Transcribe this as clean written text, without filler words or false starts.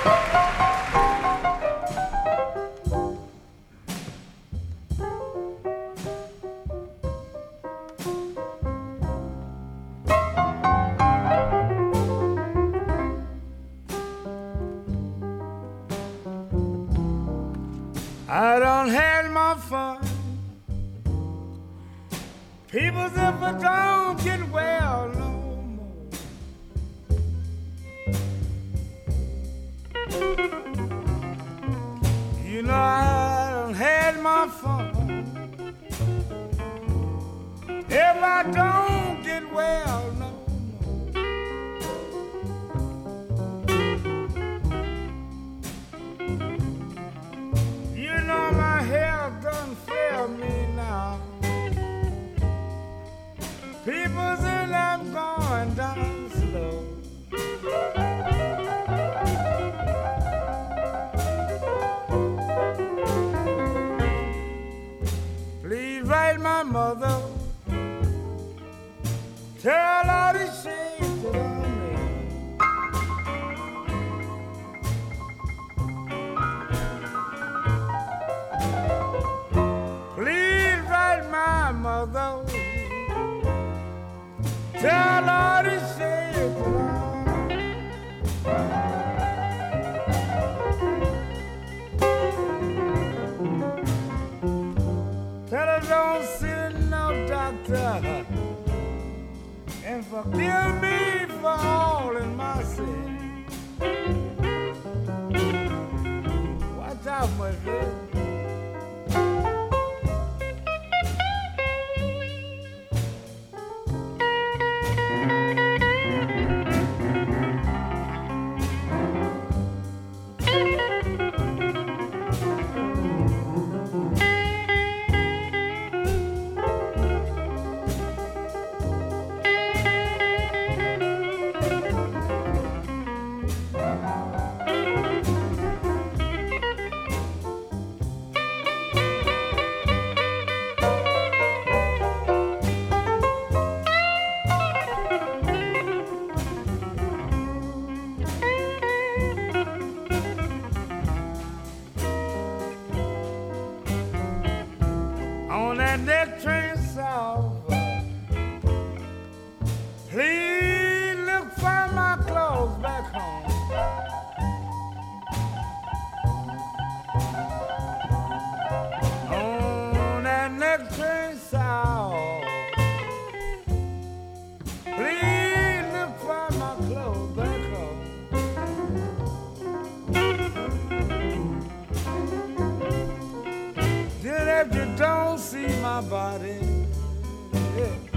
I done had my fun. People if I don't get well no more. You know I done had my fun. If I don't get well no more. You know my health done fail me now. People say I'm going down slow. Please write my mother. Tell all the shades that I made. Please write my mother. Tell all the shades that tell her don't send no doctor. And forgive me for all in my sin. Watch out, my friend. On that next train south, please look for my clothes back home. On that next train south, please look for my clothes back home. Then if you don't see my body, yeah.